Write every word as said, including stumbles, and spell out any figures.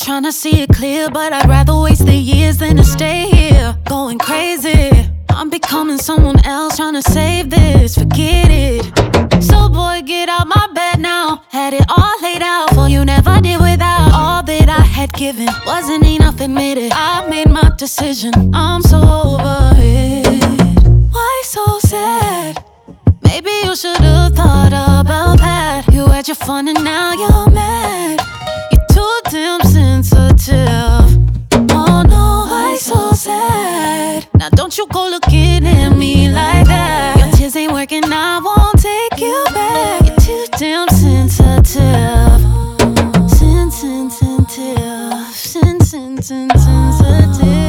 tryna see it clear, but I'd rather waste the years than to stay here going crazy. I'm becoming someone else, tryna save this, forget it. So boy, get out my bed now. Had it all laid out for you, never did without. All that I had given wasn't enough, admit it. I made my decision, I'm so over it. Why so sad? Maybe you should've thought about that. You had your fun and now you're mad. You're too damn sensitive. Oh no, why so sad? Now don't you go looking at me like that. Your tears ain't working, I won't take you back. You're too damn sensitive. Sen- sen- sensitive. Sen- sen- sen- sensitive.